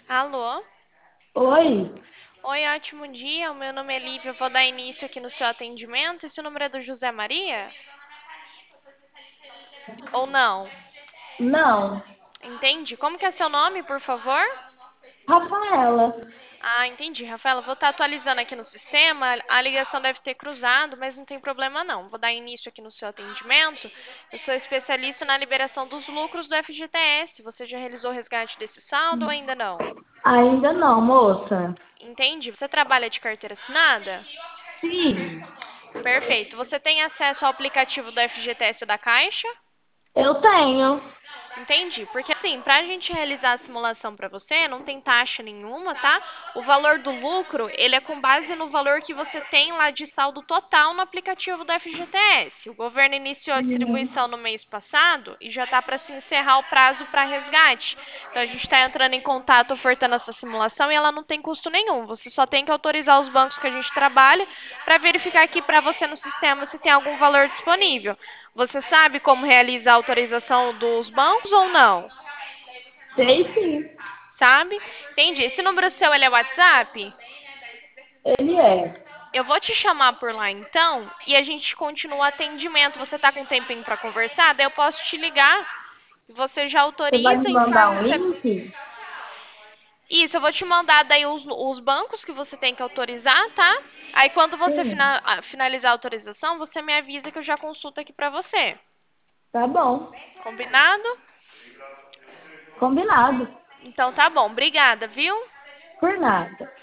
Alô? Oi? Oi, ótimo dia. O meu nome é Lívia. Eu vou dar início aqui no seu atendimento. Esse número é do José Maria? Ou não? Não. Entendi. Como que é seu nome, por favor? Rafaela. Ah, entendi, Rafaela. Vou estar atualizando aqui no sistema. A ligação deve ter cruzado, mas não tem problema não. Vou dar início aqui no seu atendimento. Eu sou especialista na liberação dos lucros do FGTS. Você já realizou o resgate desse saldo ou ainda não? Ainda não, moça. Entendi. Você trabalha de carteira assinada? Sim, Perfeito. Você tem acesso ao aplicativo do FGTS da Caixa? eu tenho. Entendi. Porque assim, para a gente realizar a simulação para você, não tem taxa nenhuma, tá? O valor do lucro, ele é com base no valor que você tem lá de saldo total no aplicativo do FGTS. O governo iniciou a distribuição no mês passado e já está para se encerrar o prazo para resgate. Então a gente está entrando em contato ofertando essa simulação e ela não tem custo nenhum. Você só tem que autorizar os bancos que a gente trabalha para verificar aqui para você no sistema se tem algum valor disponível. Você sabe como realiza a autorização dos bancos ou não? Sei sim. Sabe? Entendi. Esse número seu, ele é WhatsApp? Ele é. Eu vou te chamar por lá então e a gente continua o atendimento. Você tá com um tempinho para conversar? Daí eu posso te ligar. Você já Você vai autoriza, me mandar informa um o CEP. link? Isso, eu vou te mandar daí os bancos que você tem que autorizar, tá? Aí quando você Sim. finalizar a autorização, você me avisa que eu já consulto aqui para você. Tá bom. Combinado? Combinado. Então tá bom. Obrigada, viu? Por nada.